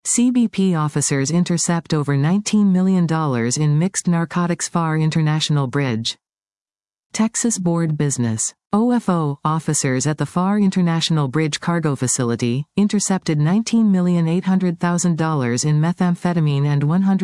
CBP officers intercept over $19 million in mixed narcotics. FAR International Bridge. Texas Board Business. OFO officers at the FAR International Bridge cargo facility intercepted $19,800,000 in methamphetamine and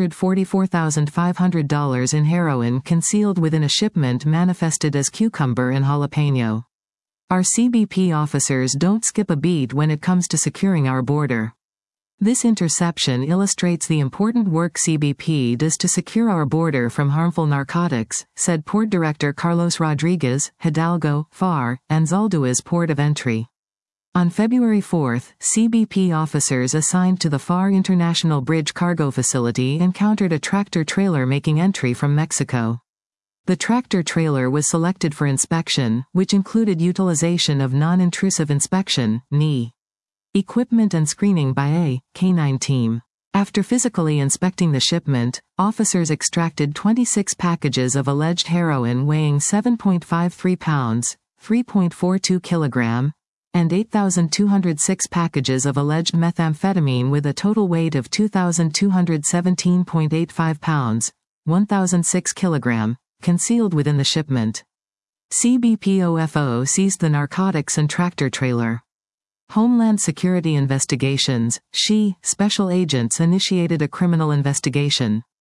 $144,500 in heroin concealed within a shipment manifested as cucumber and jalapeno. Our CBP officers don't skip a beat when it comes to securing our border. This interception illustrates the important work CBP does to secure our border from harmful narcotics, said Port Director Carlos Rodriguez, Hidalgo, FAR, and Zaldua's port of entry. On February 4, CBP officers assigned to the FAR International Bridge cargo facility encountered a tractor-trailer making entry from Mexico. The tractor-trailer was selected for inspection, which included utilization of non-intrusive inspection, (NI). Equipment and screening by a K9 team. After physically inspecting the shipment, officers extracted 26 packages of alleged heroin weighing 7.53 pounds, 3.42 kilogram, and 8,206 packages of alleged methamphetamine with a total weight of 2,217.85 pounds, 1,006 kilogram, concealed within the shipment. CBP OFO seized the narcotics and tractor-trailer. Homeland Security Investigations, SHE, special agents initiated a criminal investigation.